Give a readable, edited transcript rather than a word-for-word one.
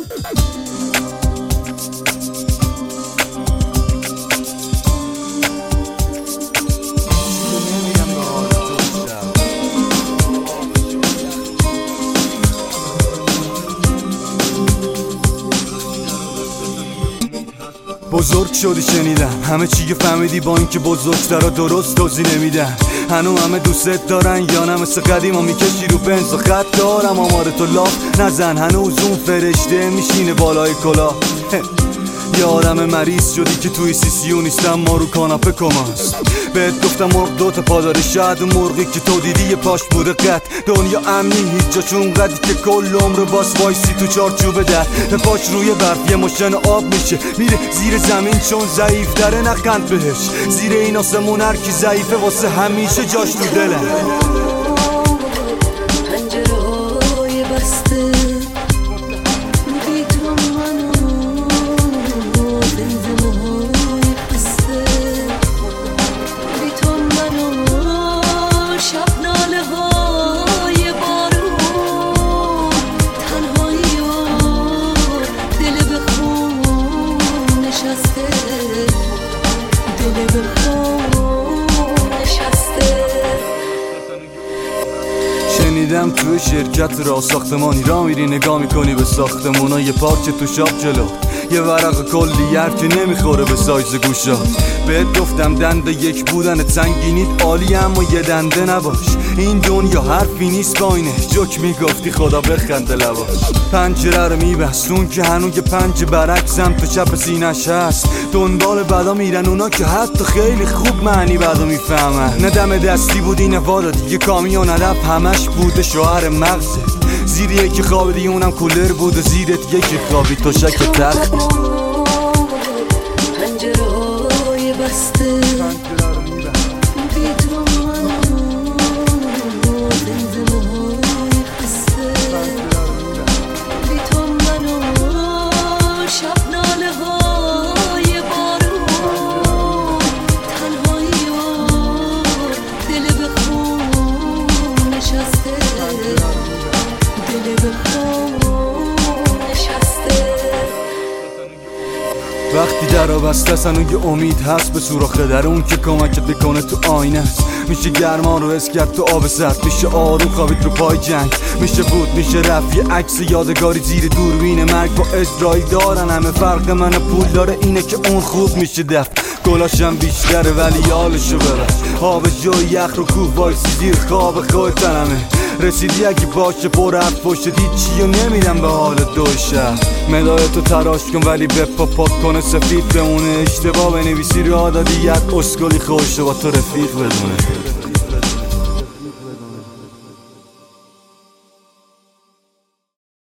بزرگ شدی شنیدم همه چی فهمیدی، با اینکه بزرگترا درست توضیح نمیدن. هنو همه دوست دارن یا نه مثل قدیما میکشی رو بنز و خط دارم آمار تو لاف نزن. هنوز اون فرشته میشینه بالای کلاه. یارم مریض شدی که توی CCU نیستم، ما رو کاناپه کماست. بهت گفتم مرغ دوتا پا داره، شاید اون مرغی که تو دیدی یه پاش بوده قد. دنیا امنی هیچ جا چون قدی که کل عمر باس وایسی تو چارچوب در. پاش روی برف یه مشن آب میشه، میره زیر زمین چون ضعیف داره نخند بهش. زیر این آسمون هر کی ضعیفه واسه همیشه جاش تو دلم. پنجره‌های بسته شنیدم توی شرکت راه ساختمانی را میری نگاه میکنی به ساختمونا، یه پارچه تو شاب جلو یه ورق کلی‌ار که نمیخوره به سایز گوشا. بهت گفتم دنده یک بودن سنگینیت عالی اما یه دنده نباش. این دنیا حرفی نیست با اینه جوک میگفتی خدا بخنده لباش. پنجره رو میبستون که هنوز پنج برعکس سمت چپ سینش هست. دنبال بدا میرن اونا که حتی خیلی خوب معنی بدا میفهمن. نه دم دستی بود این وادا دیگه کامیون علف همش بوده شوهر مغزه. زیر یکی خوابیدی اونم کولر بود و زیرت یکی خوابی تو شک تخت. پنجره‌های بسته وقتی درا بسته سن یه امید هست به سوراخ در اون که کمکت بکنه تو آینه است. میشه گرما رو حس کرد تو آب سرد، میشه آروم خوابید رو پای جنگ، میشه بود میشه رفت یه عکس یادگاری زیر دوربین مرگ با اسرائیل دارن. همه فرق من پول داره اینه که اون خوب میشه دفت. گلاشم بیشتره ولی حالشو ببر. آب جای یخ رو کوه وایسی زیر خواب خودت همه رسیدی اگه باشه پر حرف پشت هیچی و نمیدم به حال دو شهر. مدایتو تراش کن ولی بپا پاک کنه سفید بمونه. اشتباه بنویسی رو عادادیت اسکلی خوشه با تو رفیق بدونه.